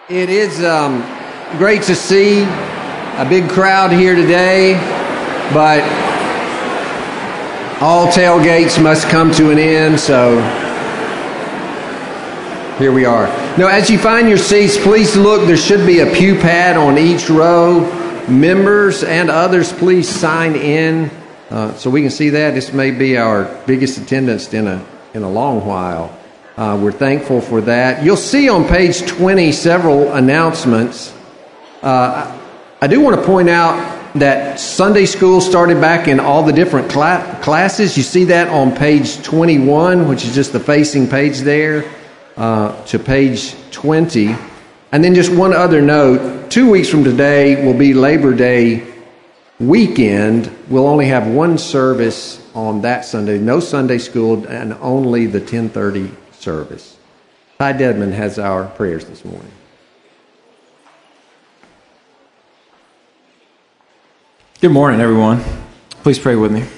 It is great to see a big crowd here today, but all tailgates must come to an end, so here we are. Now, as you find your seats, please look. There should be a pew pad on each row. Members and others, please sign in so we can see that. This may be our biggest attendance in a long while. We're thankful for that. You'll see on page 20 several announcements. I do want to point out that Sunday school started back in all the different classes. You see that on page 21, which is just the facing page there, to page 20. And then just one other note, 2 weeks from today will be Labor Day weekend. We'll only have one service on that Sunday, no Sunday school, and only the 10:30 service. Ty Dedman has our prayers this morning. Good morning, everyone. Please pray with me.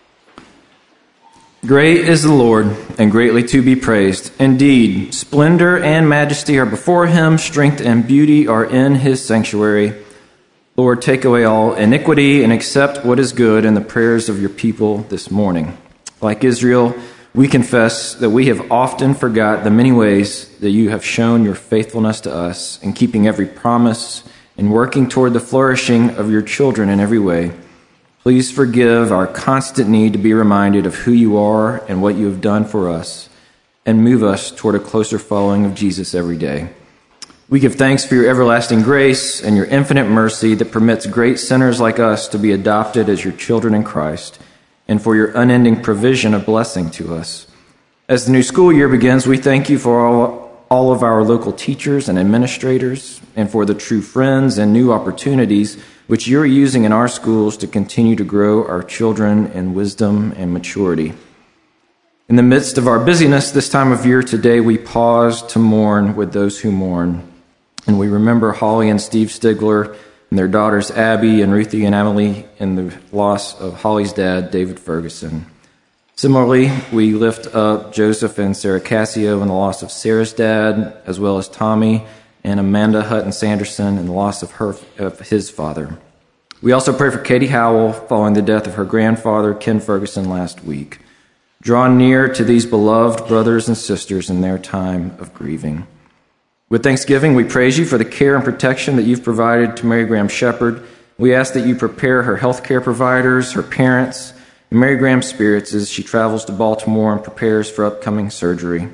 Great is the Lord, and greatly to be praised. Indeed, splendor and majesty are before him, strength and beauty are in his sanctuary. Lord, take away all iniquity and accept what is good in the prayers of your people this morning. Like Israel, we confess that we have often forgot the many ways that you have shown your faithfulness to us in keeping every promise and working toward the flourishing of your children in every way. Please forgive our constant need to be reminded of who you are and what you have done for us, and move us toward a closer following of Jesus every day. We give thanks for your everlasting grace and your infinite mercy that permits great sinners like us to be adopted as your children in Christ, and for your unending provision of blessing to us. As the new school year begins, we thank you for all of our local teachers and administrators, and for the true friends and new opportunities which you're using in our schools to continue to grow our children in wisdom and maturity. In the midst of our busyness this time of year today, we pause to mourn with those who mourn, and we remember Holly and Steve Stigler and their daughters Abby and Ruthie and Emily in the loss of Holly's dad, David Ferguson. Similarly, we lift up Joseph and Sarah Cassio in the loss of Sarah's dad, as well as Tommy and Amanda Hutton Sanderson in the loss of his father. We also pray for Katie Howell following the death of her grandfather, Ken Ferguson, last week. Draw near to these beloved brothers and sisters in their time of grieving. With thanksgiving, we praise you for the care and protection that you've provided to Mary Graham Shepherd. We ask that you prepare her health care providers, her parents, and Mary Graham's spirits as she travels to Baltimore and prepares for upcoming surgery.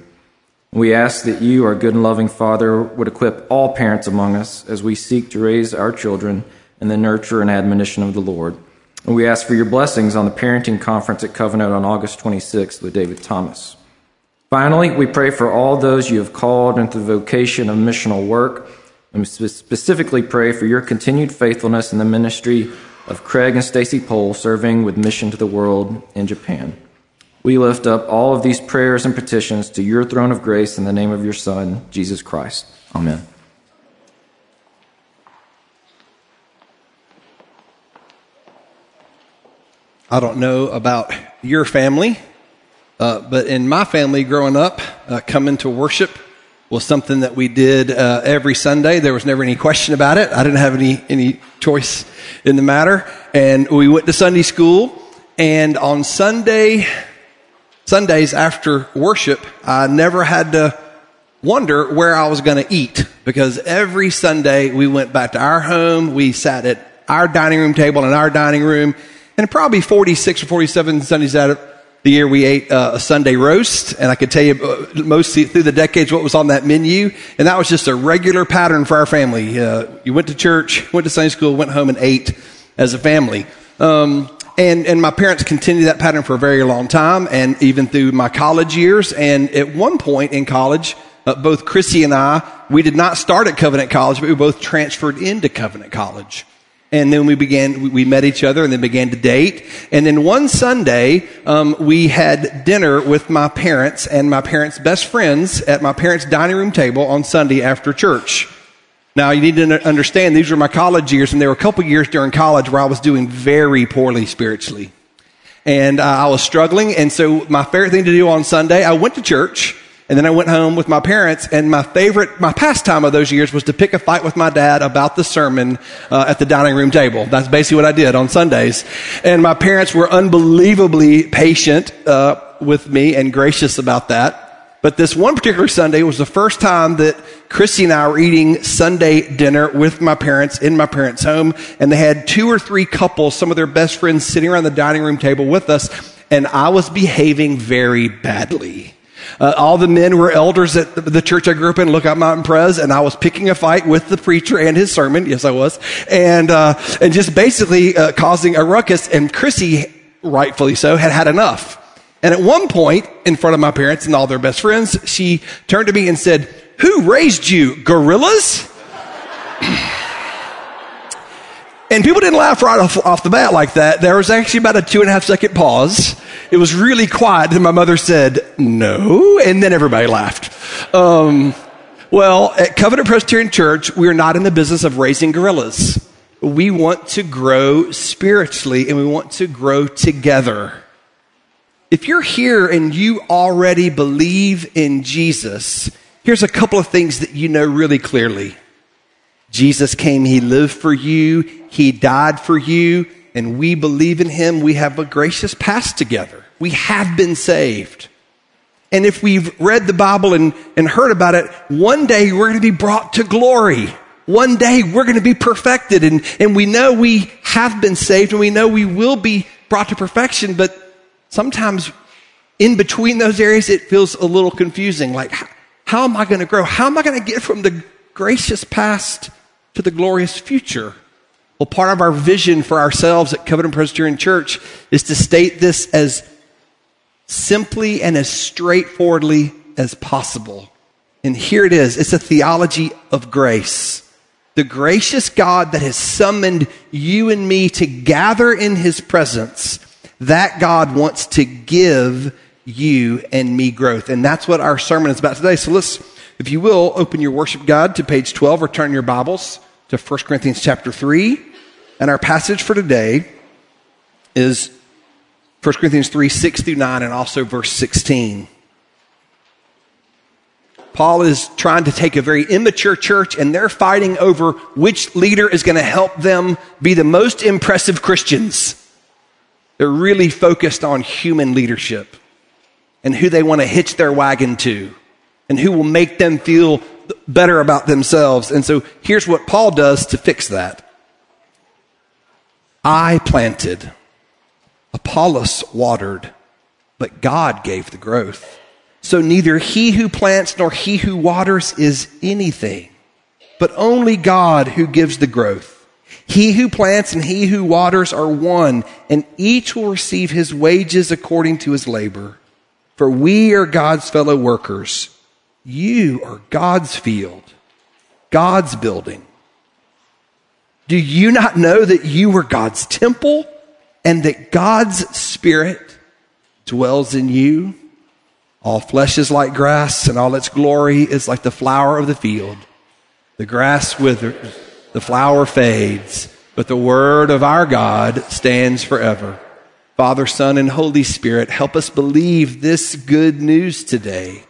We ask that you, our good and loving Father, would equip all parents among us as we seek to raise our children in the nurture and admonition of the Lord. And we ask for your blessings on the parenting conference at Covenant on August 26th with David Thomas. Finally, we pray for all those you have called into the vocation of missional work, and we specifically pray for your continued faithfulness in the ministry of Craig and Stacy Pohl serving with Mission to the World in Japan. We lift up all of these prayers and petitions to your throne of grace in the name of your Son, Jesus Christ. Amen. I don't know about your family, but in my family growing up, coming to worship was something that we did every Sunday. There was never any question about it. I didn't have any choice in the matter. And we went to Sunday school, and on Sundays after worship, I never had to wonder where I was going to eat, because every Sunday we went back to our home. We sat at our dining room table in our dining room, and probably 46 or 47 Sundays out of the year we ate a Sunday roast, and I could tell you mostly through the decades what was on that menu, and that was just a regular pattern for our family. You went to church, went to Sunday school, went home and ate as a family. And my parents continued that pattern for a very long time, and even through my college years. And at one point in college, both Chrissy and I, we did not start at Covenant College, but we both transferred into Covenant College. And then we met each other and then began to date. And then one Sunday, we had dinner with my parents and my parents' best friends at my parents' dining room table on Sunday after church. Now, you need to understand, these were my college years, and there were a couple years during college where I was doing very poorly spiritually. And I was struggling, and so my favorite thing to do on Sunday, I went to church, And then I went home with my parents, and my pastime of those years was to pick a fight with my dad about the sermon at the dining room table. That's basically what I did on Sundays. And my parents were unbelievably patient with me and gracious about that. But this one particular Sunday was the first time that Chrissy and I were eating Sunday dinner with my parents in my parents' home. And they had 2 or 3 couples, some of their best friends, sitting around the dining room table with us. And I was behaving very badly. All the men were elders at the church I grew up in, Lookout Mountain Pres, and I was picking a fight with the preacher and his sermon. Yes, I was. And just basically causing a ruckus. And Chrissy, rightfully so, had enough. And at one point, in front of my parents and all their best friends, she turned to me and said, "Who raised you, gorillas?" And people didn't laugh right off the bat like that. There was actually about a 2.5 second pause. It was really quiet. And my mother said, "No." And then everybody laughed. Well, at Covenant Presbyterian Church, we're not in the business of raising gorillas. We want to grow spiritually, and we want to grow together. If you're here and you already believe in Jesus, here's a couple of things that you know really clearly. Jesus came, he lived for you, he died for you, and we believe in him. We have a gracious past together. We have been saved. And if we've read the Bible and heard about it, one day we're going to be brought to glory. One day we're going to be perfected. And we know we have been saved, and we know we will be brought to perfection, but sometimes in between those areas, it feels a little confusing. Like, how am I going to grow? How am I going to get from the gracious past to the glorious future? Well, part of our vision for ourselves at Covenant Presbyterian Church is to state this as simply and as straightforwardly as possible. And here it is. It's a theology of grace. The gracious God that has summoned you and me to gather in his presence, that God wants to give you and me growth. And that's what our sermon is about today. So let's, if you will, open your worship guide to page 12 or turn your Bibles to 1 Corinthians chapter 3. And our passage for today is 1 Corinthians 3, 6 through 9, and also verse 16. Paul is trying to take a very immature church, and they're fighting over which leader is going to help them be the most impressive Christians. They're really focused on human leadership and who they want to hitch their wagon to and who will make them feel better about themselves. And so here's what Paul does to fix that. I planted, Apollos watered, but God gave the growth. So neither he who plants nor he who waters is anything, but only God who gives the growth. He who plants and he who waters are one, and each will receive his wages according to his labor. For we are God's fellow workers. You are God's field, God's building. Do you not know that you are God's temple and that God's Spirit dwells in you? All flesh is like grass, and all its glory is like the flower of the field. The grass withers, the flower fades, but the word of our God stands forever. Father, Son, and Holy Spirit, help us believe this good news today.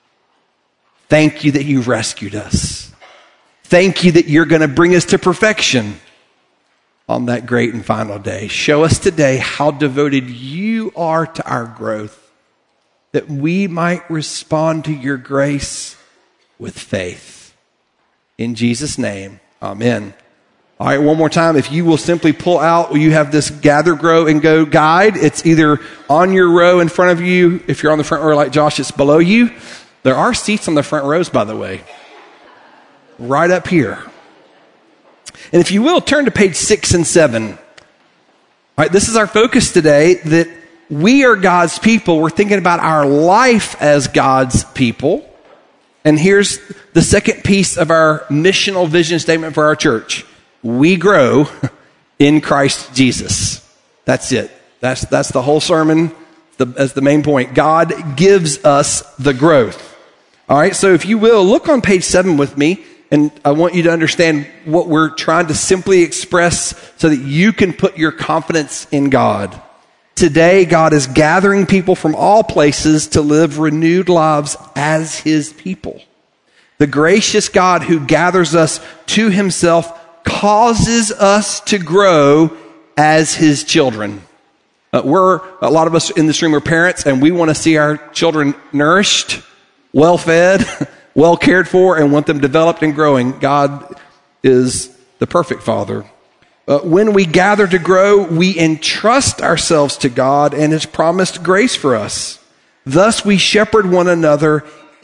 Thank you that you rescued us. Thank you that you're going to bring us to perfection on that great and final day. Show us today how devoted you are to our growth, that we might respond to your grace with faith. In Jesus' name, amen. All right, one more time. If you will simply pull out, you have this Gather, Grow, and Go guide. It's either on your row in front of you. If you're on the front row like Josh, it's below you. There are seats on the front rows, by the way, right up here. And if you will, turn to page 6 and 7. All right, this is our focus today, that we are God's people. We're thinking about our life as God's people. And here's the second piece of our missional vision statement for our church. We grow in Christ Jesus. That's it. That's the whole sermon. That's the main point. God gives us the growth. All right, so if you will, look on page 7 with me, and I want you to understand what we're trying to simply express so that you can put your confidence in God. Today, God is gathering people from all places to live renewed lives as his people. The gracious God who gathers us to himself causes us to grow as his children. A lot of us in this room are parents, and we want to see our children nourished, well-fed, well cared for, and want them developed and growing. God is the perfect Father. When we gather to grow, we entrust ourselves to God and his promised grace for us. Thus, we shepherd one another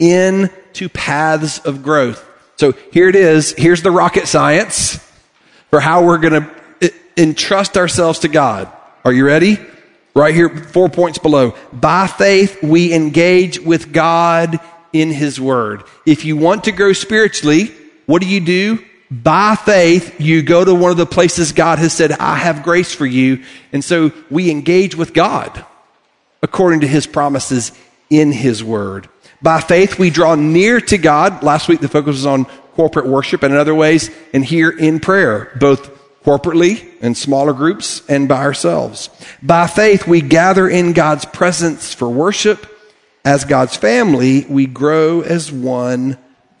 into paths of growth. So here it is. Here's the rocket science for how we're going to entrust ourselves to God. Are you ready? Right here, 4 points below. By faith, we engage with God in his word. If you want to grow spiritually, what do? By faith, you go to one of the places God has said, I have grace for you. And so we engage with God according to his promises in his word. By faith, we draw near to God. Last week, the focus was on corporate worship and in other ways, and here in prayer, both corporately in smaller groups and by ourselves. By faith, we gather in God's presence for worship. As God's family, we grow as one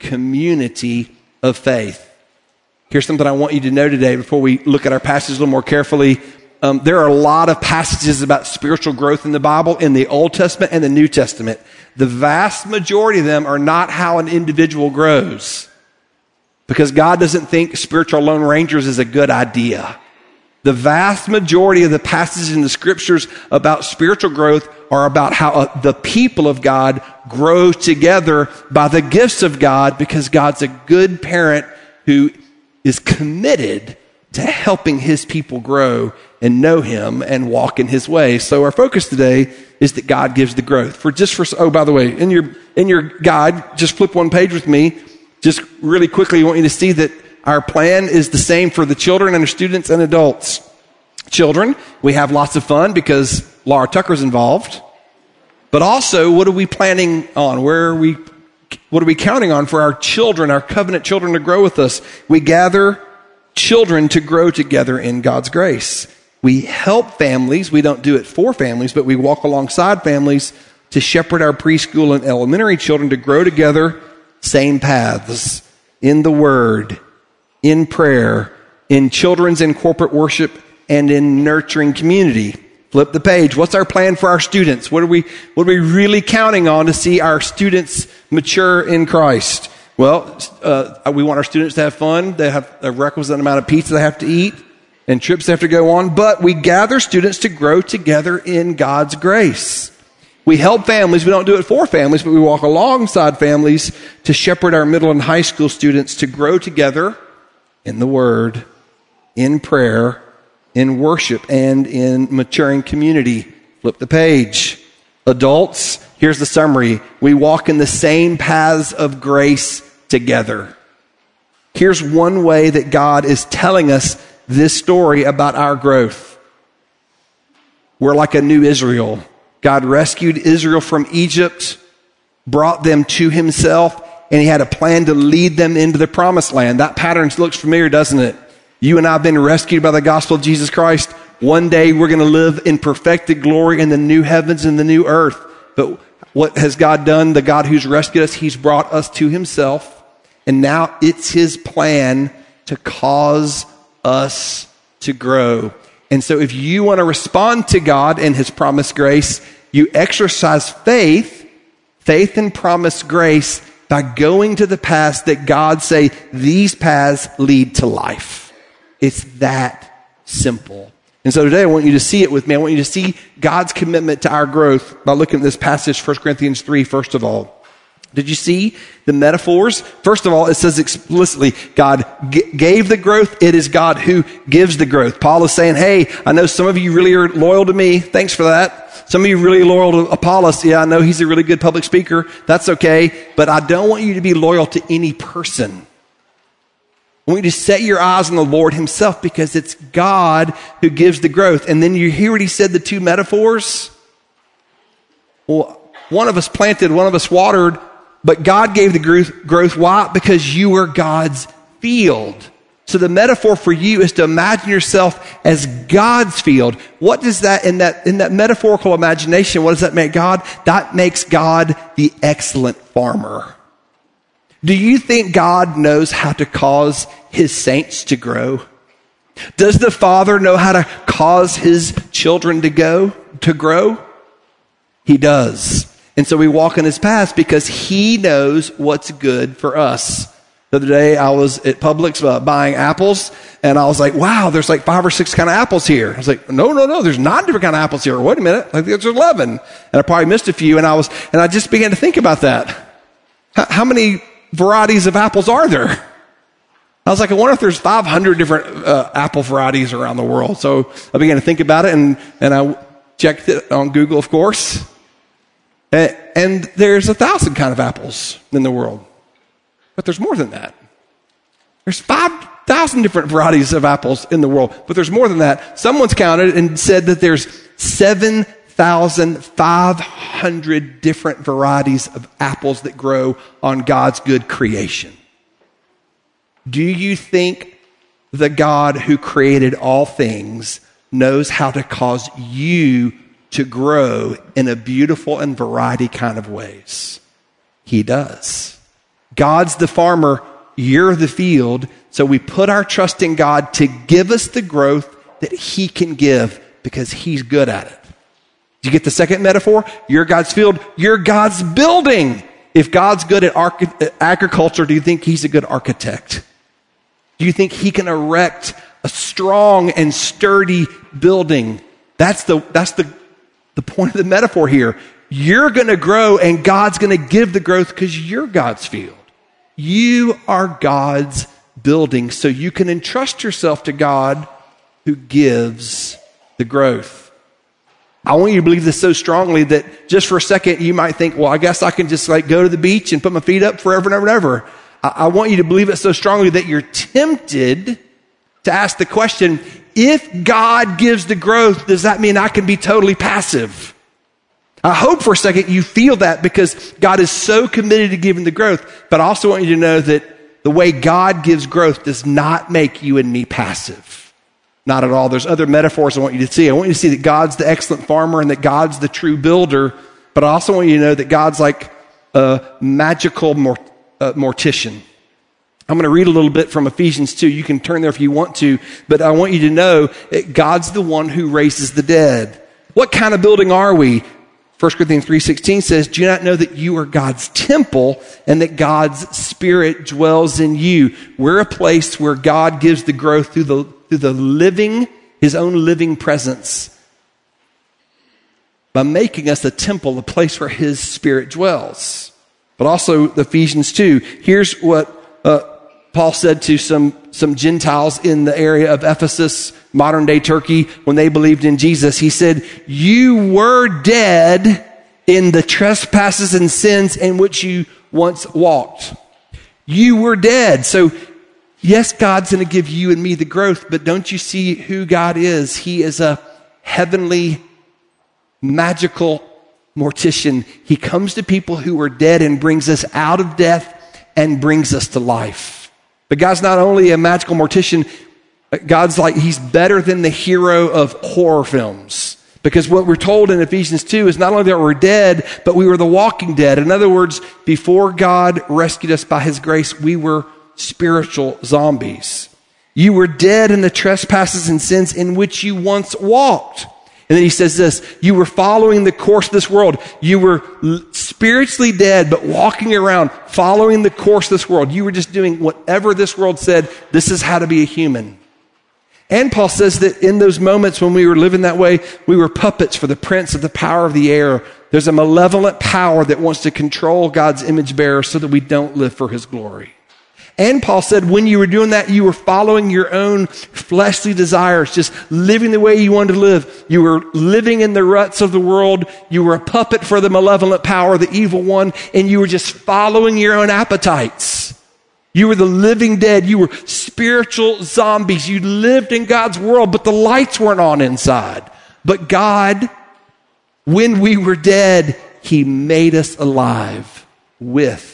community of faith. Here's something I want you to know today before we look at our passage a little more carefully. There are a lot of passages about spiritual growth in the Bible, in the Old Testament and the New Testament. The vast majority of them are not how an individual grows, because God doesn't think spiritual Lone Rangers is a good idea. The vast majority of the passages in the scriptures about spiritual growth are about how the people of God grow together by the gifts of God, because God's a good parent who is committed to helping his people grow and know him and walk in his ways. So our focus today is that God gives the growth. Oh, by the way, in your guide, just flip one page with me. Just really quickly, I want you to see that our plan is the same for the children and the students and adults. Children, we have lots of fun because Laura Tucker's involved. But also, what are we planning on? What are we counting on for our children, our covenant children, to grow with us? We gather children to grow together in God's grace. We help families. We don't do it for families, but we walk alongside families to shepherd our preschool and elementary children to grow together, same paths, in the Word, in prayer, in children's and corporate worship, and in nurturing community. Flip the page. What's our plan for our students? What are we really counting on to see our students mature in Christ? Well, we want our students to have fun. They have a requisite amount of pizza they have to eat and trips they have to go on. But we gather students to grow together in God's grace. We help families. We don't do it for families, but we walk alongside families to shepherd our middle and high school students to grow together in the Word, in prayer, in worship, and in maturing community. Flip the page. Adults, here's the summary. We walk in the same paths of grace together. Here's one way that God is telling us this story about our growth. We're like a new Israel. God rescued Israel from Egypt, brought them to himself, and he had a plan to lead them into the promised land. That pattern looks familiar, doesn't it? You and I have been rescued by the gospel of Jesus Christ. One day we're going to live in perfected glory in the new heavens and the new earth. But what has God done? The God who's rescued us, he's brought us to himself. And now it's his plan to cause us to grow. And so if you want to respond to God and his promised grace, you exercise faith and promised grace by going to the paths that God say, these paths lead to life. It's that simple. And so today I want you to see it with me. I want you to see God's commitment to our growth by looking at this passage, 1 Corinthians 3, first of all. Did you see the metaphors? First of all, it says explicitly, God gave the growth. It is God who gives the growth. Paul is saying, hey, I know some of you really are loyal to me. Thanks for that. Some of you really loyal to Apollos. Yeah, I know he's a really good public speaker. That's okay. But I don't want you to be loyal to any person. I want you to set your eyes on the Lord himself, because it's God who gives the growth. And then you hear what he said, the two metaphors? Well, one of us planted, one of us watered, but God gave the growth. Why? Because you were God's field. So the metaphor for you is to imagine yourself as God's field. What does that, in that metaphorical imagination, what does that make God? That makes God the excellent farmer. Do you think God knows how to cause his saints to grow? Does the Father know how to cause his children to grow? He does. And so we walk in his paths because he knows what's good for us. The other day I was at Publix buying apples, and I was like, wow, there's like 5 or 6 kind of apples here. I was like, no, there's 9 different kind of apples here. Wait a minute, like there's 11. And I probably missed a few, and I just began to think about that. How many varieties of apples are there? I was like, I wonder if there's 500 different apple varieties around the world. So I began to think about it, and I checked it on Google, of course. And there's 1,000 kind of apples in the world. But there's more than that. There's 5,000 different varieties of apples in the world, but there's more than that. Someone's counted and said that there's 7,500 different varieties of apples that grow on God's good creation. Do you think the God who created all things knows how to cause you to grow in a beautiful and variety kind of ways? He does. God's the farmer, you're the field, so we put our trust in God to give us the growth that he can give because he's good at it. Do you get the second metaphor? You're God's field, you're God's building. If God's good at agriculture, do you think he's a good architect? Do you think he can erect a strong and sturdy building? That's the point of the metaphor here. You're going to grow and God's going to give the growth because you're God's field. You are God's building, so you can entrust yourself to God who gives the growth. I want you to believe this so strongly that just for a second you might think, well, I guess I can just like go to the beach and put my feet up forever and ever and ever. I want you to believe it so strongly that you're tempted to ask the question, if God gives the growth, does that mean I can be totally passive? I hope for a second you feel that because God is so committed to giving the growth, but I also want you to know that the way God gives growth does not make you and me passive. Not at all. There's other metaphors I want you to see. I want you to see that God's the excellent farmer and that God's the true builder, but I also want you to know that God's like a magical mortician. I'm going to read a little bit from Ephesians 2. You can turn there if you want to, but I want you to know that God's the one who raises the dead. What kind of building are we? 1 Corinthians 3:16 says, do you not know that you are God's temple and that God's Spirit dwells in you? We're a place where God gives the growth through the living, his own living presence, by making us a temple, a place where his Spirit dwells. But also Ephesians 2. Here's what Paul said to some Gentiles in the area of Ephesus, modern day Turkey, when they believed in Jesus. He said, you were dead in the trespasses and sins in which you once walked. You were dead. So yes, God's going to give you and me the growth, but don't you see who God is? He is a heavenly, magical mortician. He comes to people who are dead and brings us out of death and brings us to life. But God's not only a magical mortician, God's like, he's better than the hero of horror films. Because what we're told in Ephesians 2 is not only that we're dead, but we were the walking dead. In other words, before God rescued us by his grace, we were spiritual zombies. You were dead in the trespasses and sins in which you once walked. And then he says this, you were following the course of this world. You were spiritually dead, but walking around, following the course of this world. You were just doing whatever this world said, this is how to be a human. And Paul says that in those moments when we were living that way, we were puppets for the prince of the power of the air. There's a malevolent power that wants to control God's image bearer so that we don't live for his glory. And Paul said when you were doing that, you were following your own fleshly desires, just living the way you wanted to live. You were living in the ruts of the world. You were a puppet for the malevolent power, the evil one, and you were just following your own appetites. You were the living dead. You were spiritual zombies. You lived in God's world, but the lights weren't on inside. But God, when we were dead, he made us alive with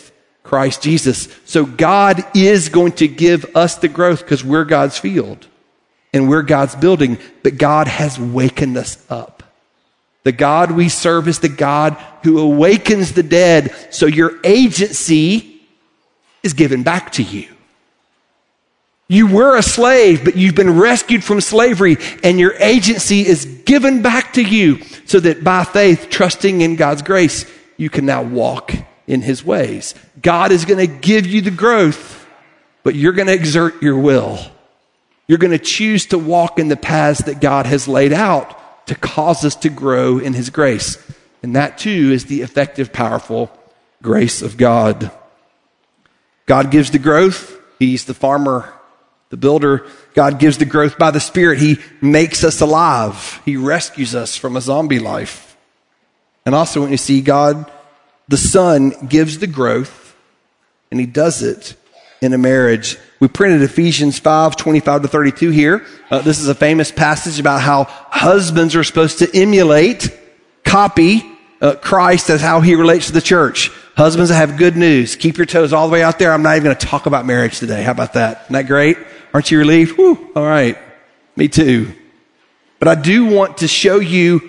Christ Jesus. So God is going to give us the growth because we're God's field and we're God's building, but God has wakened us up. The God we serve is the God who awakens the dead. So your agency is given back to you. You were a slave, but you've been rescued from slavery, and your agency is given back to you so that by faith, trusting in God's grace, you can now walk in his ways. God is going to give you the growth, but you're going to exert your will. You're going to choose to walk in the paths that God has laid out to cause us to grow in his grace. And that too is the effective, powerful grace of God. God gives the growth. He's the farmer, the builder. God gives the growth by the Spirit. He makes us alive. He rescues us from a zombie life. And also when you see God, the Son, gives the growth, and he does it in a marriage. We printed Ephesians 5:25-32 here. This is a famous passage about how husbands are supposed to emulate, copy Christ as how he relates to the church. Husbands, I have good news. Keep your toes all the way out there. I'm not even going to talk about marriage today. How about that? Isn't that great? Aren't you relieved? Whew, all right. Me too. But I do want to show you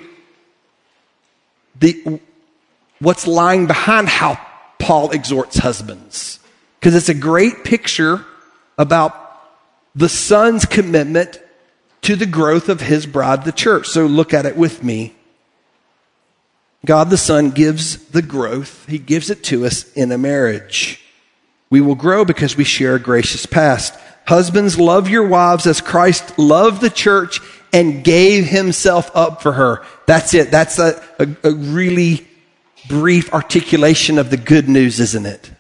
what's lying behind how Paul exhorts husbands. Because it's a great picture about the Son's commitment to the growth of his bride, the church. So look at it with me. God the Son gives the growth. He gives it to us in a marriage. We will grow because we share a gracious past. Husbands, love your wives as Christ loved the church and gave himself up for her. That's it. That's a really brief articulation of the good news, isn't it?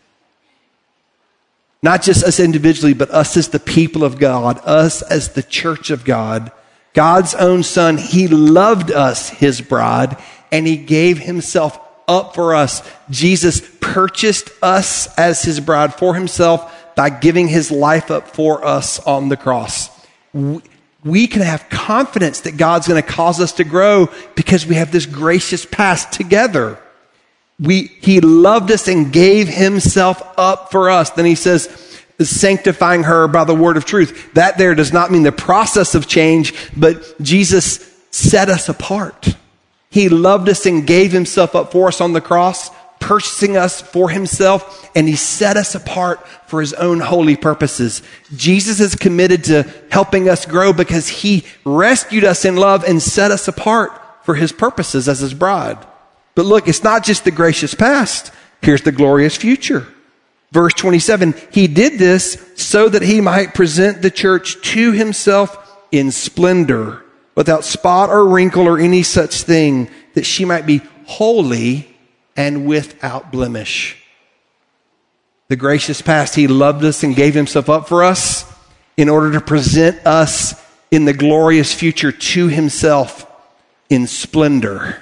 Not just us individually, but us as the people of God, us as the church of God. God's own Son, he loved us, his bride, and he gave himself up for us. Jesus purchased us as his bride for himself by giving his life up for us on the cross. We can have confidence that God's going to cause us to grow because we have this gracious past together. He loved us and gave himself up for us. Then he says, sanctifying her by the word of truth. That there does not mean the process of change, but Jesus set us apart. He loved us and gave himself up for us on the cross, purchasing us for himself, and he set us apart for his own holy purposes. Jesus is committed to helping us grow because he rescued us in love and set us apart for his purposes as his bride. But look, it's not just the gracious past. Here's the glorious future. Verse 27, he did this so that he might present the church to himself in splendor, without spot or wrinkle or any such thing, that she might be holy and without blemish. The gracious past, he loved us and gave himself up for us in order to present us in the glorious future to himself in splendor,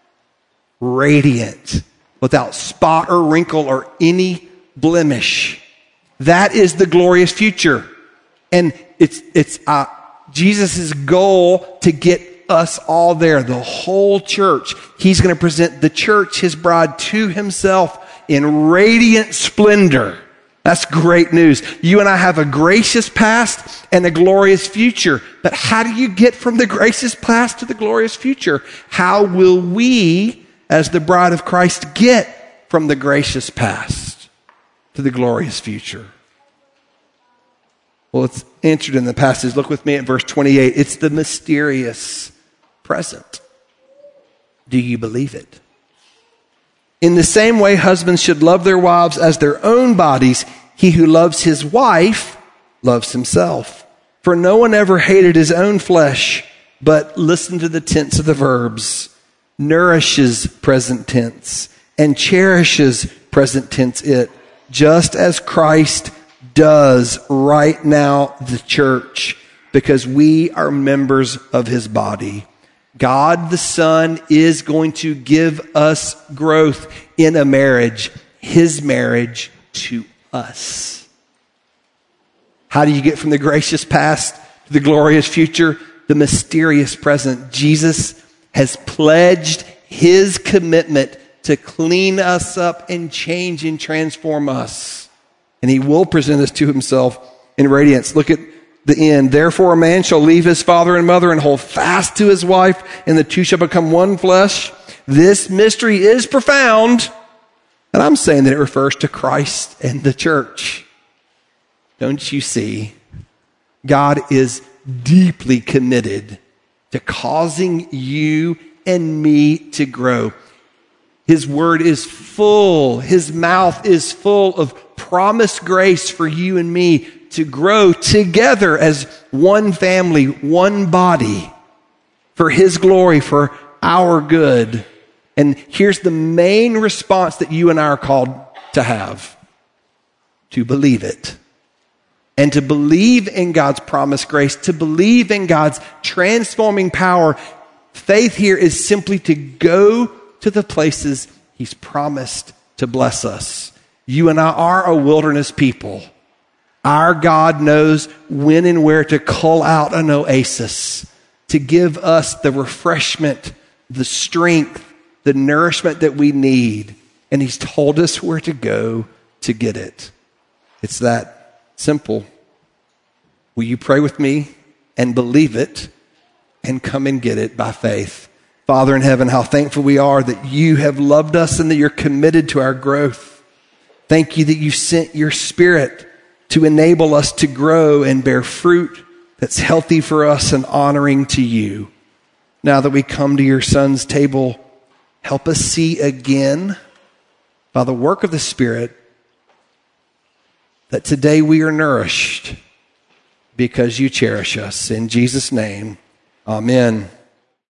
radiant, without spot or wrinkle or any blemish. That is the glorious future. And it's Jesus' goal to get us all there, the whole church. He's going to present the church, his bride, to himself in radiant splendor. That's great news. You and I have a gracious past and a glorious future. But how do you get from the gracious past to the glorious future? How will we, as the bride of Christ, get from the gracious past to the glorious future? Well, it's answered in the passage. Look with me at verse 28. It's the mysterious present. Do you believe it? In the same way, husbands should love their wives as their own bodies. He who loves his wife loves himself. For no one ever hated his own flesh, but listen to the tense of the verbs. Nourishes, present tense, and cherishes, present tense it, just as Christ does right now the church, because we are members of his body. God the Son is going to give us growth in a marriage, his marriage to us. How do you get from the gracious past to the glorious future? The mysterious present. Jesus has pledged his commitment to clean us up and change and transform us. And he will present us to himself in radiance. Look at the end. Therefore, a man shall leave his father and mother and hold fast to his wife, and the two shall become one flesh. This mystery is profound. And I'm saying that it refers to Christ and the church. Don't you see? God is deeply committed to causing you and me to grow. His word is full. His mouth is full of promised grace for you and me to grow together as one family, one body, for his glory, for our good. And here's the main response that you and I are called to have: to believe it. And to believe in God's promised grace, to believe in God's transforming power. Faith here is simply to go to the places he's promised to bless us. You and I are a wilderness people. Our God knows when and where to call out an oasis, to give us the refreshment, the strength, the nourishment that we need. And he's told us where to go to get it. It's that simple. Will you pray with me and believe it and come and get it by faith? Father in heaven, how thankful we are that you have loved us and that you're committed to our growth. Thank you that you sent your Spirit to enable us to grow and bear fruit that's healthy for us and honoring to you. Now that we come to your Son's table, help us see again by the work of the Spirit that today we are nourished because you cherish us. In Jesus' name, amen.